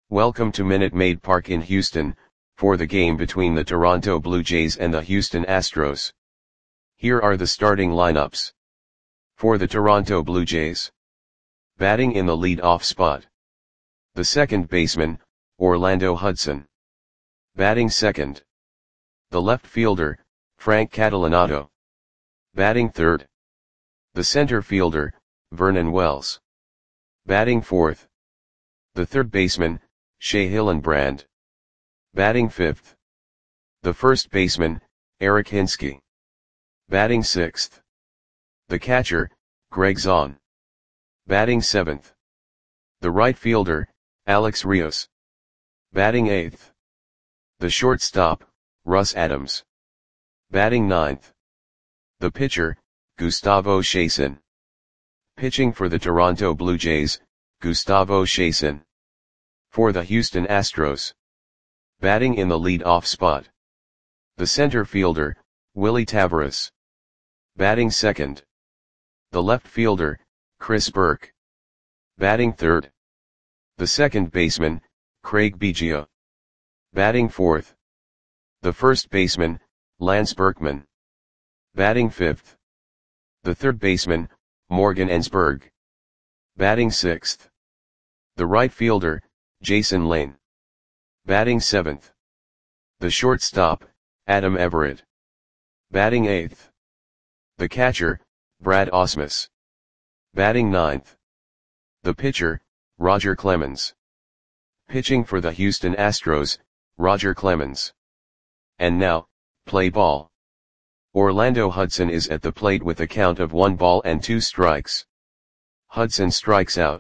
Welcome to Minute Maid Park in Houston, for the game between the Toronto Blue Jays and the Houston Astros. Here are the starting lineups. For the Toronto Blue Jays. Batting in the lead-off spot. The second baseman, Orlando Hudson. Batting second. The left fielder, Frank Catalanotto. Batting third. The center fielder, Vernon Wells. Batting fourth. The third baseman, Shea Hillenbrand. Batting fifth. The first baseman, Eric Hinske. Batting sixth. The catcher, Greg Zaun. Batting seventh. The right fielder, Alex Rios. Batting eighth. The shortstop, Russ Adams. Batting ninth. The pitcher, Gustavo Chacin. Pitching for the Toronto Blue Jays, Gustavo Chacin. For the Houston Astros. Batting in the lead-off spot. The center fielder, Willy Taveras. Batting second. The left fielder, Chris Burke. Batting third. The second baseman, Craig Biggio. Batting fourth. The first baseman, Lance Berkman. Batting fifth. The third baseman, Morgan Ensberg. Batting sixth. The right fielder, Jason Lane. Batting seventh. The shortstop, Adam Everett. Batting eighth. The catcher, Brad Ausmus. Batting ninth. The pitcher, Roger Clemens. Pitching for the Houston Astros, Roger Clemens. And now, play ball. Orlando Hudson is at the plate with a count of 1 ball and 2 strikes. Hudson strikes out.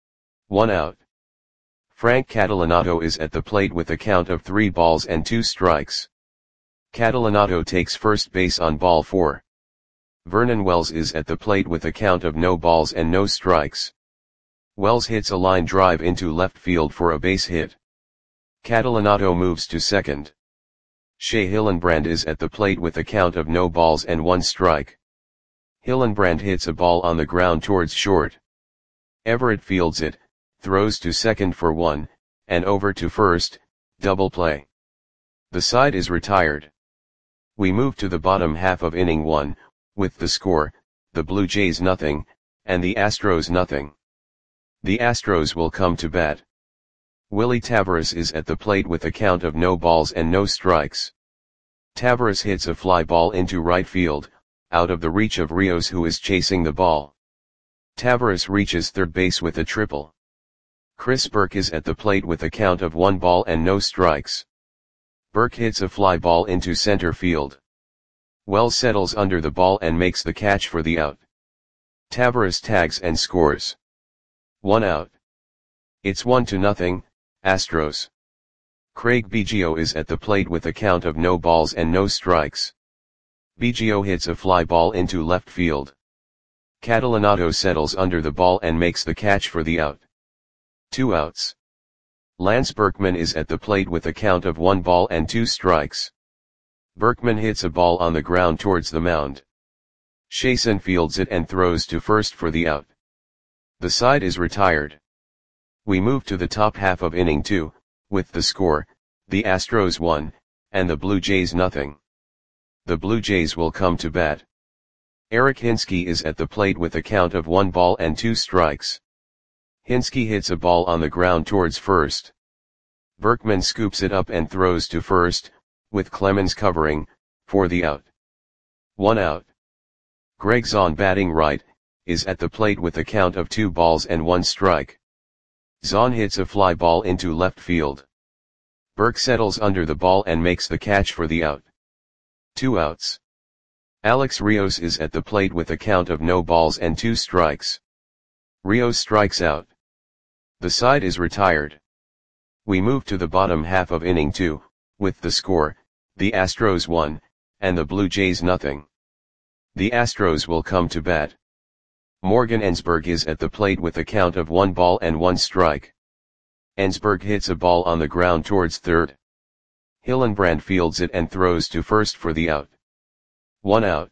1 out. Frank Catalanotto is at the plate with a count of 3 balls and 2 strikes. Catalanotto takes first base on ball 4. Vernon Wells is at the plate with a count of no balls and no strikes. Wells hits a line drive into left field for a base hit. Catalanotto moves to second. Shea Hillenbrand is at the plate with a count of no balls and 1 strike. Hillenbrand hits a ball on the ground towards short. Everett fields it, throws to second for 1, and over to first, double play. The side is retired. We move to the bottom half of inning 1, with the score, the Blue Jays nothing, and the Astros nothing. The Astros will come to bat. Willy Taveras is at the plate with a count of no balls and no strikes. Taveras hits a fly ball into right field, out of the reach of Rios, who is chasing the ball. Taveras reaches third base with a triple. Chris Burke is at the plate with a count of 1 ball and no strikes. Burke hits a fly ball into center field. Wells settles under the ball and makes the catch for the out. Taveras tags and scores. 1 out. It's 1-0, Astros. Craig Biggio is at the plate with a count of no balls and no strikes. Biggio hits a fly ball into left field. Catalanotto settles under the ball and makes the catch for the out. 2 outs. Lance Berkman is at the plate with a count of 1 ball and 2 strikes. Berkman hits a ball on the ground towards the mound. Chacin fields it and throws to first for the out. The side is retired. We move to the top half of inning 2, with the score, the Astros 1, and the Blue Jays nothing. The Blue Jays will come to bat. Eric Hinske is at the plate with a count of 1 ball and 2 strikes. Hinske hits a ball on the ground towards first. Berkman scoops it up and throws to first, with Clemens covering, for the out. 1 out. Greg Zaun, batting right, is at the plate with a count of 2 balls and 1 strike. Zaun hits a fly ball into left field. Burke settles under the ball and makes the catch for the out. 2 outs. Alex Rios is at the plate with a count of no balls and 2 strikes. Rios strikes out. The side is retired. We move to the bottom half of inning 2, with the score, the Astros 1, and the Blue Jays nothing. The Astros will come to bat. Morgan Ensberg is at the plate with a count of 1 ball and 1 strike. Ensberg hits a ball on the ground towards third. Hillenbrand fields it and throws to first for the out. 1 out.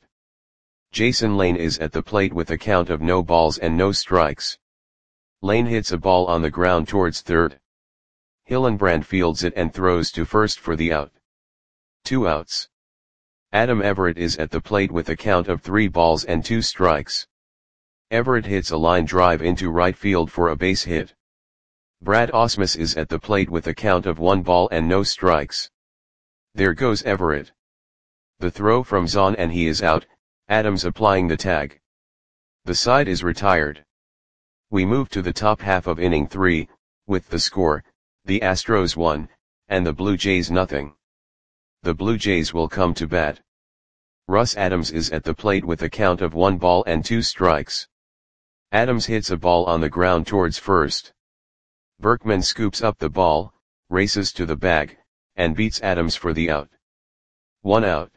Jason Lane is at the plate with a count of no balls and no strikes. Lane hits a ball on the ground towards third. Hillenbrand fields it and throws to first for the out. 2 outs. Adam Everett is at the plate with a count of 3 balls and 2 strikes. Everett hits a line drive into right field for a base hit. Brad Ausmus is at the plate with a count of 1 ball and no strikes. There goes Everett. The throw from Zahn and he is out, Adams applying the tag. The side is retired. We move to the top half of inning 3, with the score, the Astros 1, and the Blue Jays nothing. The Blue Jays will come to bat. Russ Adams is at the plate with a count of 1 ball and 2 strikes. Adams hits a ball on the ground towards first. Berkman scoops up the ball, races to the bag, and beats Adams for the out. 1 out.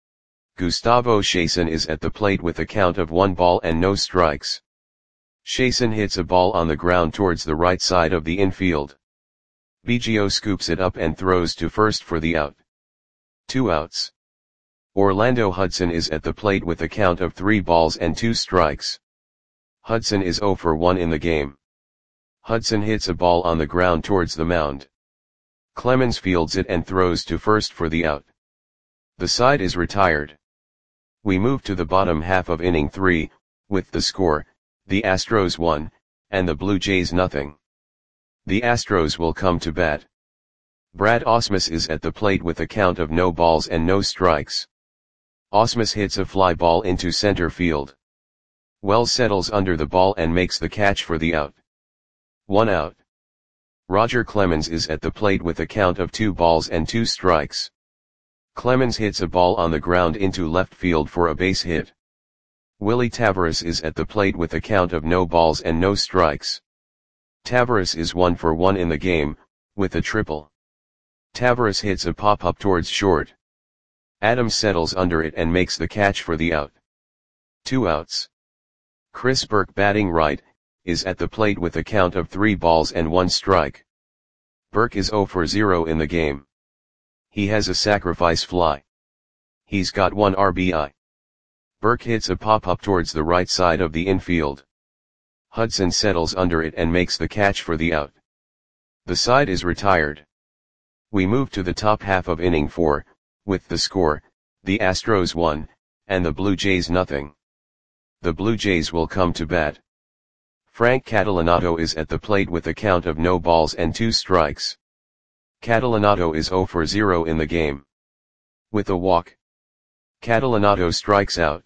Gustavo Chasen is at the plate with a count of 1 ball and no strikes. Chasen hits a ball on the ground towards the right side of the infield. Biggio scoops it up and throws to first for the out. 2 outs. Orlando Hudson is at the plate with a count of 3 balls and 2 strikes. Hudson is 0 for 1 in the game. Hudson hits a ball on the ground towards the mound. Clemens fields it and throws to first for the out. The side is retired. We move to the bottom half of inning 3, with the score, the Astros 1, and the Blue Jays nothing. The Astros will come to bat. Brad Ausmus is at the plate with a count of no balls and no strikes. Ausmus hits a fly ball into center field. Wells settles under the ball and makes the catch for the out. 1 out. Roger Clemens is at the plate with a count of 2 balls and 2 strikes. Clemens hits a ball on the ground into left field for a base hit. Willie Taveras is at the plate with a count of no balls and no strikes. Taveras is 1 for 1 in the game, with a triple. Taveras hits a pop-up towards short. Adams settles under it and makes the catch for the out. 2 outs. Chris Burke batting right, is at the plate with a count of 3 balls and 1 strike. Burke is 0 for 0 in the game. He has a sacrifice fly. He's got 1 RBI. Burke hits a pop-up towards the right side of the infield. Hudson settles under it and makes the catch for the out. The side is retired. We move to the top half of inning 4, with the score, the Astros 1, and the Blue Jays nothing. The Blue Jays will come to bat. Frank Catalanotto is at the plate with a count of no balls and 2 strikes. Catalanotto is 0 for 0 in the game. With a walk, Catalanotto strikes out.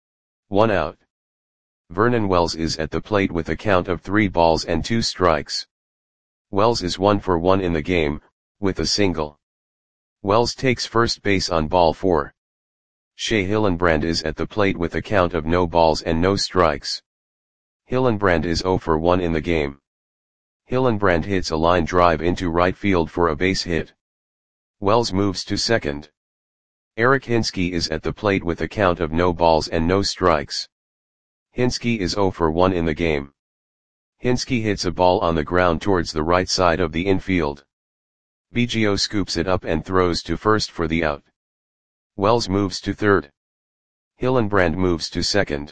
1 out. Vernon Wells is at the plate with a count of 3 balls and 2 strikes. Wells is 1 for 1 in the game, with a single. Wells takes first base on ball 4. Shea Hillenbrand is at the plate with a count of no balls and no strikes. Hillenbrand is 0 for 1 in the game. Hillenbrand hits a line drive into right field for a base hit. Wells moves to second. Eric Hinske is at the plate with a count of no balls and no strikes. Hinske is 0 for 1 in the game. Hinske hits a ball on the ground towards the right side of the infield. Biggio scoops it up and throws to first for the out. Wells moves to third. Hillenbrand moves to second.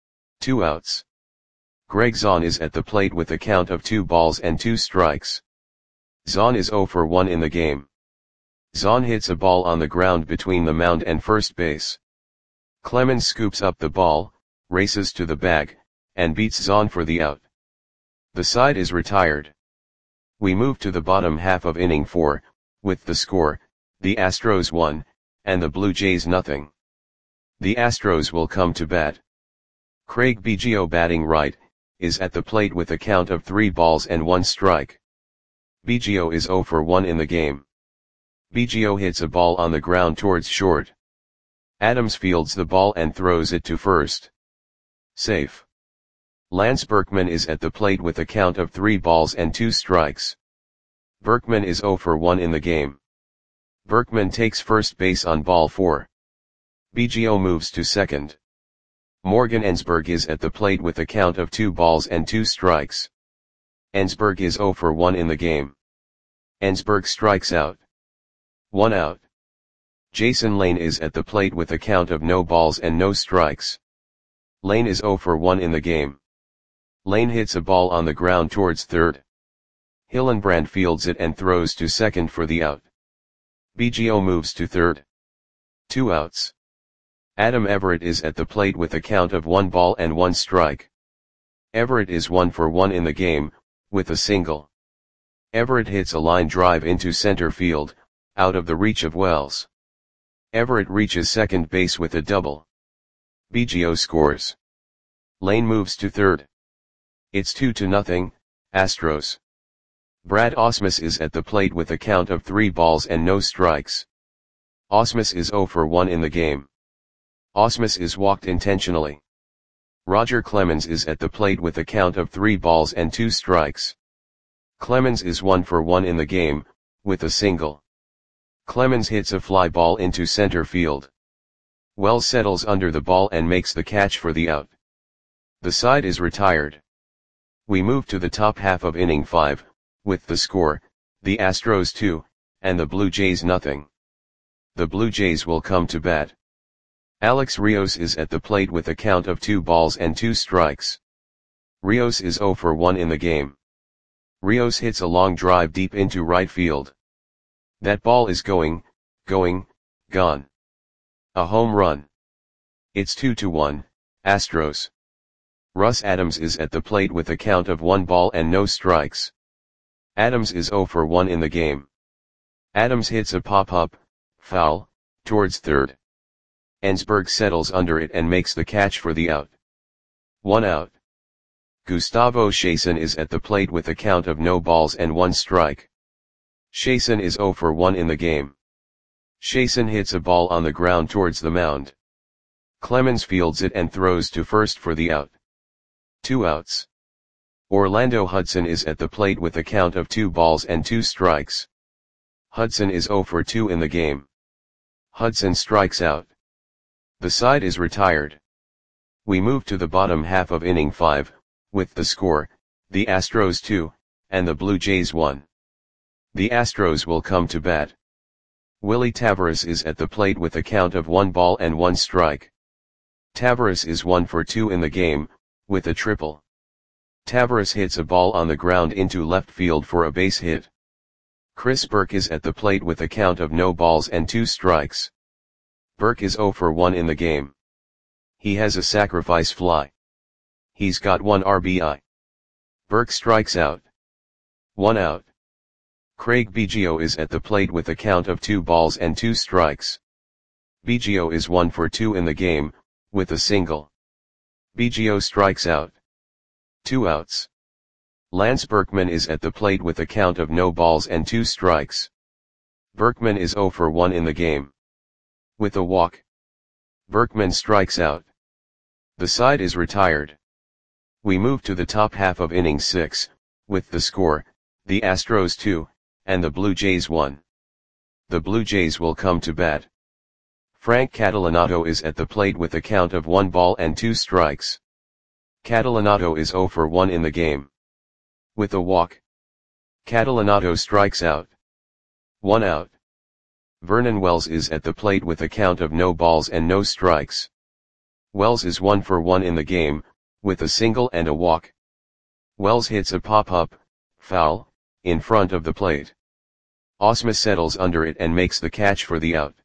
2 outs. Greg Zahn is at the plate with a count of 2 balls and 2 strikes. Zahn is 0 for 1 in the game. Zahn hits a ball on the ground between the mound and first base. Clemens scoops up the ball, races to the bag, and beats Zahn for the out. The side is retired. We move to the bottom half of inning 4, with the score, the Astros 1, and the Blue Jays nothing. The Astros will come to bat. Craig Biggio batting right, is at the plate with a count of 3 balls and 1 strike. Biggio is 0 for 1 in the game. Biggio hits a ball on the ground towards short. Adams fields the ball and throws it to first. Safe. Lance Berkman is at the plate with a count of 3 balls and 2 strikes. Berkman is 0 for 1 in the game. Berkman takes first base on ball 4. Biggio moves to second. Morgan Ensberg is at the plate with a count of 2 balls and 2 strikes. Ensberg is 0 for 1 in the game. Ensberg strikes out. 1 out. Jason Lane is at the plate with a count of no balls and no strikes. Lane is 0 for 1 in the game. Lane hits a ball on the ground towards third. Hillenbrand fields it and throws to second for the out. BGO moves to third. 2 outs. Adam Everett is at the plate with a count of 1 ball and 1 strike. Everett is 1 for 1 in the game, with a single. Everett hits a line drive into center field, out of the reach of Wells. Everett reaches second base with a double. BGO scores. Lane moves to third. It's 2-0, Astros. Brad Ausmus is at the plate with a count of 3 balls and no strikes. Ausmus is 0 for 1 in the game. Ausmus is walked intentionally. Roger Clemens is at the plate with a count of 3 balls and 2 strikes. Clemens is 1 for 1 in the game, with a single. Clemens hits a fly ball into center field. Wells settles under the ball and makes the catch for the out. The side is retired. We move to the top half of inning 5, with the score, the Astros 2, and the Blue Jays nothing. The Blue Jays will come to bat. Alex Rios is at the plate with a count of 2 balls and 2 strikes. Rios is 0 for 1 in the game. Rios hits a long drive deep into right field. That ball is gone. A home run. It's 2-1, Astros. Russ Adams is at the plate with a count of 1 ball and no strikes. Adams is 0 for 1 in the game. Adams hits a pop-up, foul, towards third. Ensberg settles under it and makes the catch for the out. 1 out. Gustavo Chasen is at the plate with a count of no balls and 1 strike. Chasen is 0 for 1 in the game. Chasen hits a ball on the ground towards the mound. Clemens fields it and throws to first for the out. 2 outs. Orlando Hudson is at the plate with a count of 2 balls and 2 strikes. Hudson is 0 for 2 in the game. Hudson strikes out. The side is retired. We move to the bottom half of inning 5, with the score, the Astros 2, and the Blue Jays 1. The Astros will come to bat. Willie Taveras is at the plate with a count of 1 ball and 1 strike. Taveras is 1 for 2 in the game, with a triple. Taveras hits a ball on the ground into left field for a base hit. Chris Burke is at the plate with a count of no balls and 2 strikes. Burke is 0 for 1 in the game. He has a sacrifice fly. He's got 1 RBI. Burke strikes out. 1 out. Craig Biggio is at the plate with a count of 2 balls and 2 strikes. Biggio is 1 for 2 in the game, with a single. Biggio strikes out. 2 outs. Lance Berkman is at the plate with a count of no balls and 2 strikes. Berkman is 0 for 1 in the game. With a walk. Berkman strikes out. The side is retired. We move to the top half of inning 6, with the score, the Astros 2, and the Blue Jays 1. The Blue Jays will come to bat. Frank Catalanotto is at the plate with a count of 1 ball and 2 strikes. Catalanotto is 0 for 1 in the game. With a walk. Catalanotto strikes out. 1 out. Vernon Wells is at the plate with a count of no balls and no strikes. Wells is 1 for 1 in the game, with a single and a walk. Wells hits a pop-up, foul, in front of the plate. Ausmus settles under it and makes the catch for the out.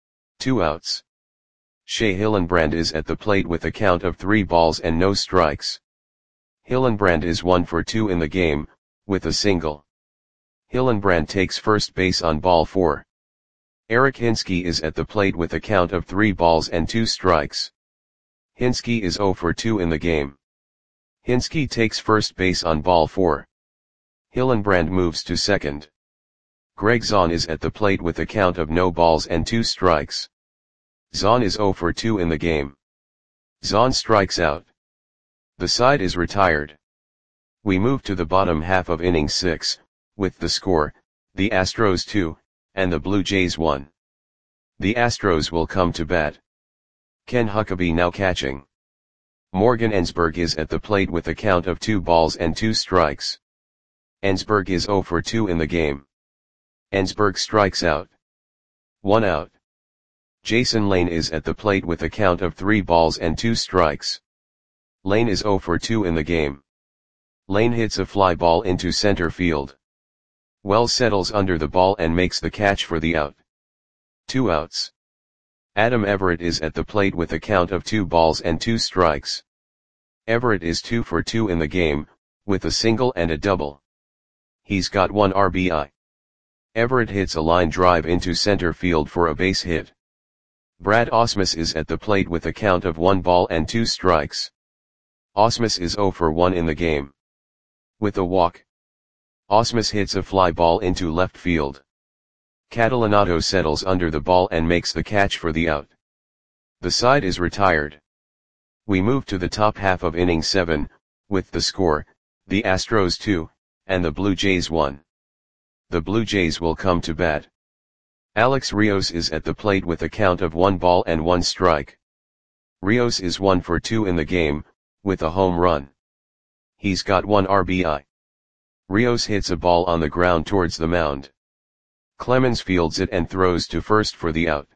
2 outs. Shea Hillenbrand is at the plate with a count of 3 balls and no strikes. Hillenbrand is 1 for 2 in the game, with a single. Hillenbrand takes first base on ball 4. Eric Hinske is at the plate with a count of 3 balls and 2 strikes. Hinske is 0 for 2 in the game. Hinske takes first base on ball 4. Hillenbrand moves to second. Greg Zahn is at the plate with a count of no balls and 2 strikes. Zahn is 0 for 2 in the game. Zahn strikes out. The side is retired. We move to the bottom half of inning 6, with the score, the Astros 2, and the Blue Jays 1. The Astros will come to bat. Ken Huckabee now catching. Morgan Ensberg is at the plate with a count of 2 balls and 2 strikes. Ensberg is 0 for 2 in the game. Ensberg strikes out. 1 out. Jason Lane is at the plate with a count of 3 balls and 2 strikes. Lane is 0 for 2 in the game. Lane hits a fly ball into center field. Wells settles under the ball and makes the catch for the out. 2 outs. Adam Everett is at the plate with a count of 2 balls and 2 strikes. Everett is 2 for 2 in the game, with a single and a double. He's got 1 RBI. Everett hits a line drive into center field for a base hit. Brad Ausmus is at the plate with a count of 1 ball and 2 strikes. Ausmus is 0 for 1 in the game. With a walk, Ausmus hits a fly ball into left field. Catalanato settles under the ball and makes the catch for the out. The side is retired. We move to the top half of inning 7, with the score, the Astros 2, and the Blue Jays 1. The Blue Jays will come to bat. Alex Rios is at the plate with a count of 1 ball and 1 strike. Rios is 1 for 2 in the game, with a home run. He's got 1 RBI. Rios hits a ball on the ground towards the mound. Clemens fields it and throws to first for the out.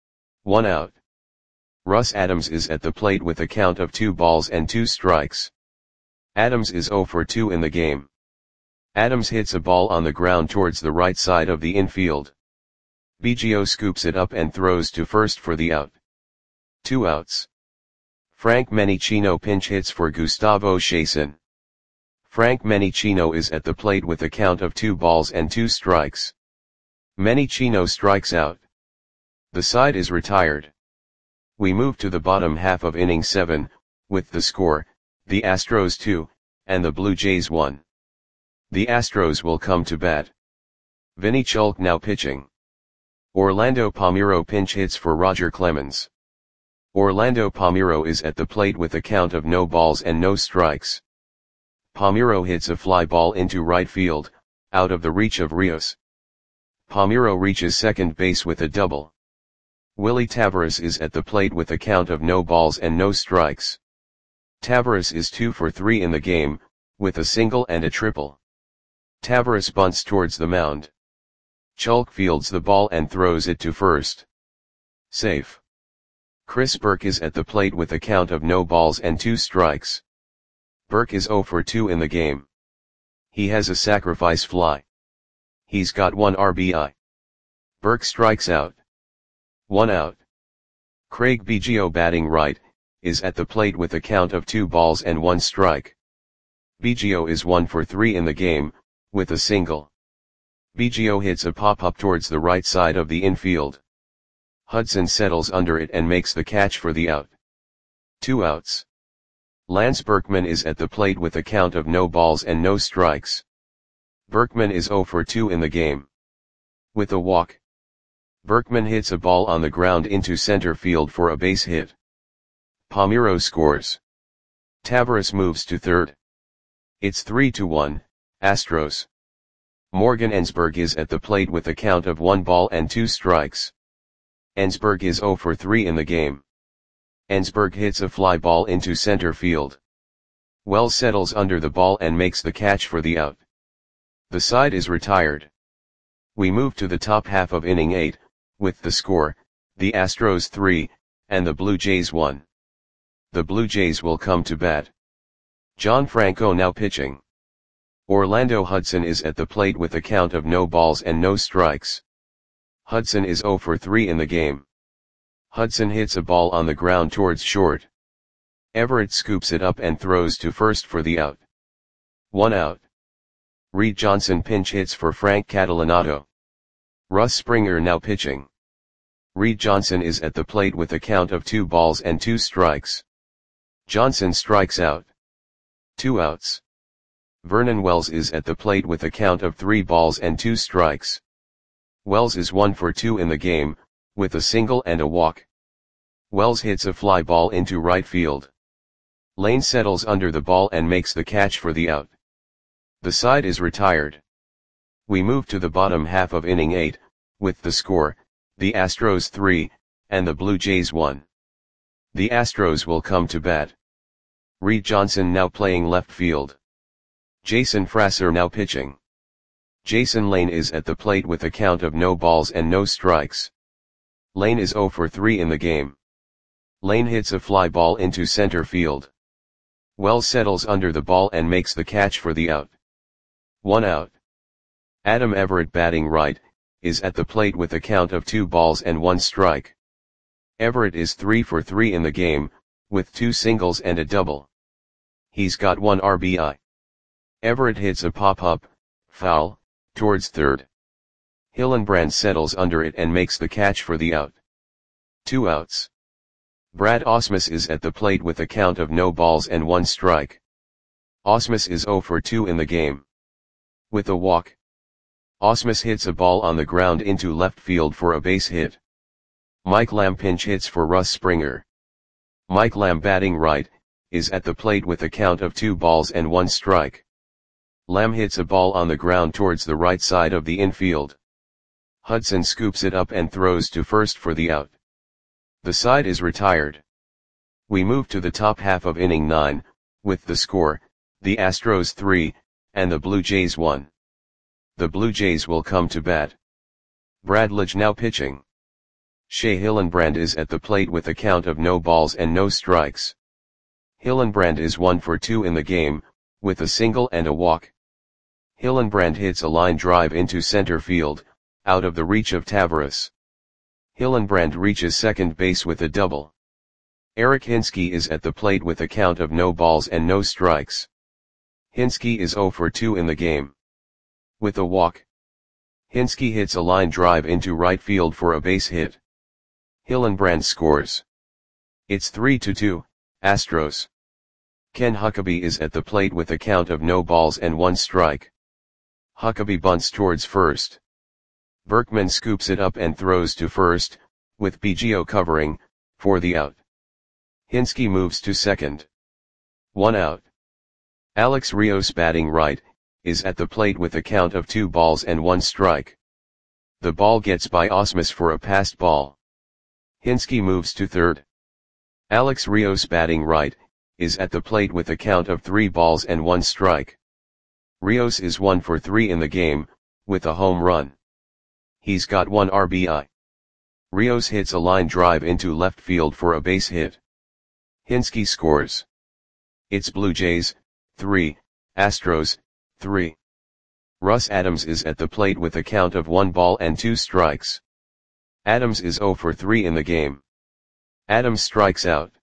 1 out. Russ Adams is at the plate with a count of 2 balls and 2 strikes. Adams is 0 for 2 in the game. Adams hits a ball on the ground towards the right side of the infield. Biggio scoops it up and throws to first for the out. 2 outs. Frank Menechino pinch hits for Gustavo Chasin. Frank Menechino is at the plate with a count of 2 balls and 2 strikes. Menechino strikes out. The side is retired. We move to the bottom half of inning 7, with the score, the Astros 2, and the Blue Jays 1. The Astros will come to bat. Vinny Chulk now pitching. Orlando Palmeiro pinch hits for Roger Clemens. Orlando Palmeiro is at the plate with a count of no balls and no strikes. Palmeiro hits a fly ball into right field, out of the reach of Rios. Palmeiro reaches second base with a double. Willie Taveras is at the plate with a count of no balls and no strikes. Taveras is 2 for 3 in the game, with a single and a triple. Taveras bunts towards the mound. Chulk fields the ball and throws it to first. Safe. Chris Burke is at the plate with a count of no balls and 2 strikes. Burke is 0 for 2 in the game. He has a sacrifice fly. He's got 1 RBI. Burke strikes out. 1 out. Craig Biggio batting right, is at the plate with a count of 2 balls and 1 strike. Biggio is 1 for 3 in the game, with a single. Biggio hits a pop-up towards the right side of the infield. Hudson settles under it and makes the catch for the out. 2 outs. Lance Berkman is at the plate with a count of no balls and no strikes. Berkman is 0 for 2 in the game. With a walk, Berkman hits a ball on the ground into center field for a base hit. Palmeiro scores. Taveras moves to third. It's 3-1, Astros. Morgan Ensberg is at the plate with a count of 1 ball and 2 strikes. Ensberg is 0 for 3 in the game. Ensberg hits a fly ball into center field. Wells settles under the ball and makes the catch for the out. The side is retired. We move to the top half of inning 8, with the score, the Astros 3, and the Blue Jays 1. The Blue Jays will come to bat. John Franco now pitching. Orlando Hudson is at the plate with a count of no balls and no strikes. Hudson is 0 for 3 in the game. Hudson hits a ball on the ground towards short. Everett scoops it up and throws to first for the out. 1 out. Reed Johnson pinch hits for Frank Catalanato. Russ Springer now pitching. Reed Johnson is at the plate with a count of 2 balls and 2 strikes. Johnson strikes out. 2 outs. Vernon Wells is at the plate with a count of 3 balls and 2 strikes. Wells is 1 for 2 in the game, with a single and a walk. Wells hits a fly ball into right field. Lane settles under the ball and makes the catch for the out. The side is retired. We move to the bottom half of inning 8, with the score, the Astros 3, and the Blue Jays 1. The Astros will come to bat. Reed Johnson now playing left field. Jason Frasser now pitching. Jason Lane is at the plate with a count of no balls and no strikes. Lane is 0 for 3 in the game. Lane hits a fly ball into center field. Wells settles under the ball and makes the catch for the out. 1 out. Adam Everett batting right, is at the plate with a count of 2 balls and 1 strike. Everett is 3 for 3 in the game, with 2 singles and a double. He's got 1 RBI. Everett hits a pop-up, foul, towards third. Hillenbrand settles under it and makes the catch for the out. 2 outs. Brad Ausmus is at the plate with a count of no balls and 1 strike. Ausmus is 0 for 2 in the game. With a walk, Ausmus hits a ball on the ground into left field for a base hit. Mike Lamb pinch hits for Russ Springer. Mike Lamb batting right, is at the plate with a count of 2 balls and 1 strike. Lamb hits a ball on the ground towards the right side of the infield. Hudson scoops it up and throws to first for the out. The side is retired. We move to the top half of inning 9, with the score, the Astros 3, and the Blue Jays 1. The Blue Jays will come to bat. Brad Lidge now pitching. Shea Hillenbrand is at the plate with a count of no balls and no strikes. Hillenbrand is 1 for 2 in the game, with a single and a walk. Hillenbrand hits a line drive into center field, out of the reach of Taveras. Hillenbrand reaches second base with a double. Eric Hinske is at the plate with a count of no balls and no strikes. Hinske is 0 for 2 in the game. With a walk, Hinske hits a line drive into right field for a base hit. Hillenbrand scores. It's 3-2, Astros. Ken Huckabee is at the plate with a count of no balls and 1 strike. Huckabee bunts towards first. Berkman scoops it up and throws to first, with Biggio covering, for the out. Hinske moves to second. 1 out. Alex Rios batting right, is at the plate with a count of 2 balls and 1 strike. The ball gets by Ausmus for a passed ball. Hinske moves to third. Alex Rios batting right, is at the plate with a count of 3 balls and 1 strike. Rios is 1 for 3 in the game, with a home run. He's got 1 RBI. Rios hits a line drive into left field for a base hit. Hinske scores. It's Blue Jays, 3, Astros, 3. Russ Adams is at the plate with a count of 1 ball and 2 strikes. Adams is 0 for 3 in the game. Adams strikes out.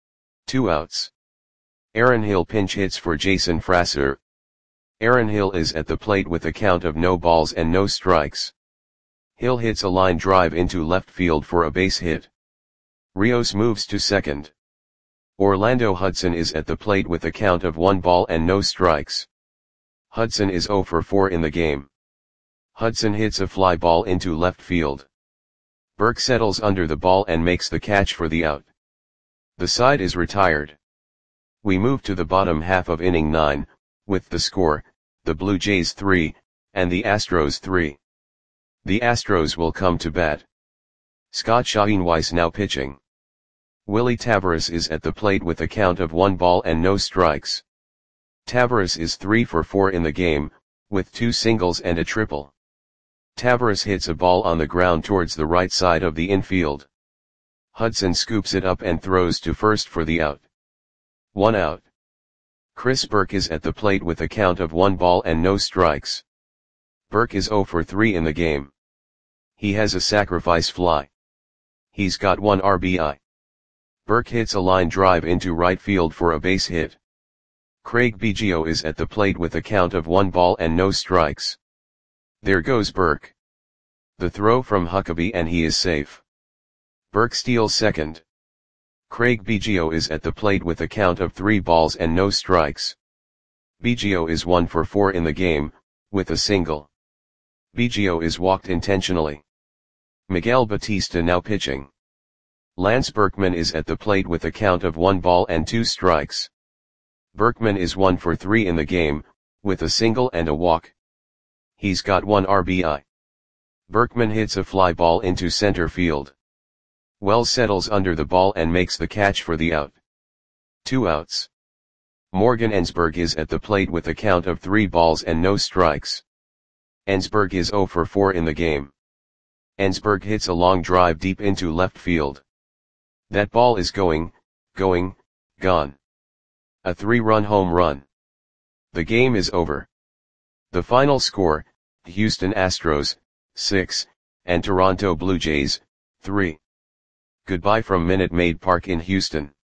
2 outs. Aaron Hill pinch hits for Jason Frasser. Aaron Hill is at the plate with a count of no balls and no strikes. Hill hits a line drive into left field for a base hit. Rios moves to second. Orlando Hudson is at the plate with a count of 1 ball and no strikes. Hudson is 0 for 4 in the game. Hudson hits a fly ball into left field. Burke settles under the ball and makes the catch for the out. The side is retired. We move to the bottom half of inning 9, with the score, the Blue Jays 3, and the Astros 3. The Astros will come to bat. Scott Schoenweiss now pitching. Willie Taveras is at the plate with a count of 1 ball and no strikes. Taveras is 3 for 4 in the game, with 2 singles and a triple. Taveras hits a ball on the ground towards the right side of the infield. Hudson scoops it up and throws to first for the out. 1 out. Chris Burke is at the plate with a count of 1 ball and no strikes. Burke is 0 for 3 in the game. He has a sacrifice fly. He's got 1 RBI. Burke hits a line drive into right field for a base hit. Craig Biggio is at the plate with a count of 1 ball and no strikes. There goes Burke. The throw from Huckabee and he is safe. Burke steals second. Craig Biggio is at the plate with a count of 3 balls and no strikes. Biggio is 1 for 4 in the game, with a single. Biggio is walked intentionally. Miguel Batista now pitching. Lance Berkman is at the plate with a count of 1 ball and 2 strikes. Berkman is 1 for 3 in the game, with a single and a walk. He's got 1 RBI. Berkman hits a fly ball into center field. Wells settles under the ball and makes the catch for the out. 2 outs. Morgan Ensberg is at the plate with a count of 3 balls and no strikes. Ensberg is 0 for 4 in the game. Ensberg hits a long drive deep into left field. That ball is gone. A 3-run home run. The game is over. The final score, Houston Astros, 6, and Toronto Blue Jays, 3. Goodbye from Minute Maid Park in Houston.